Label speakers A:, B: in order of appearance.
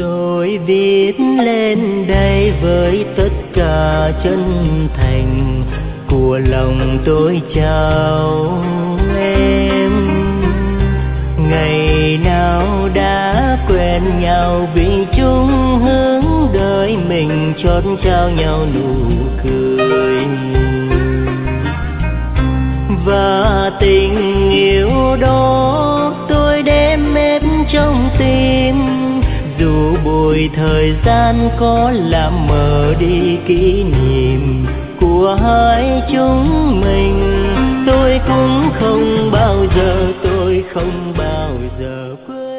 A: Tôi viết lên đây với tất cả chân thành của lòng tôi chào em. Ngày nào đã quen nhau vì chung hướng đời mình chót trao nhau nụ cười. Và tình yêu đó tôi đem ép trong tim, dù bụi thời gian có làm mờ đi kỷ niệm của hai chúng mình. Tôi cũng không bao giờ, tôi không bao giờ quên.